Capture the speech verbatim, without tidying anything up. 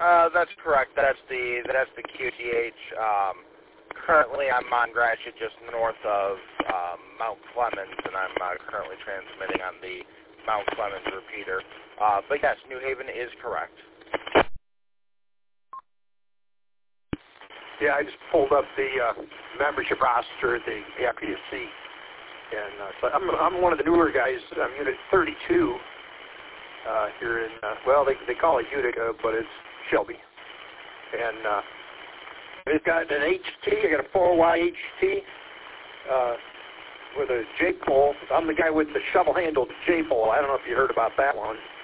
Uh, that's correct. That's the that's the Q T H. Um, currently, I'm on Gratiot, just north of um, Mount Clemens, and I'm uh, currently transmitting on the Mount Clemens repeater. Uh, but yes, New Haven is correct. Yeah, I just pulled up the uh, membership roster at the A P S C, and uh, so I'm I'm one of the newer guys. I'm Unit thirty-two uh, here in uh, well, they they call it Utica, but it's Shelby, and uh, we've got an H T. I got a four Y H T uh, with a J pole. I'm the guy with the shovel-handled J pole. I don't know if you heard about that one.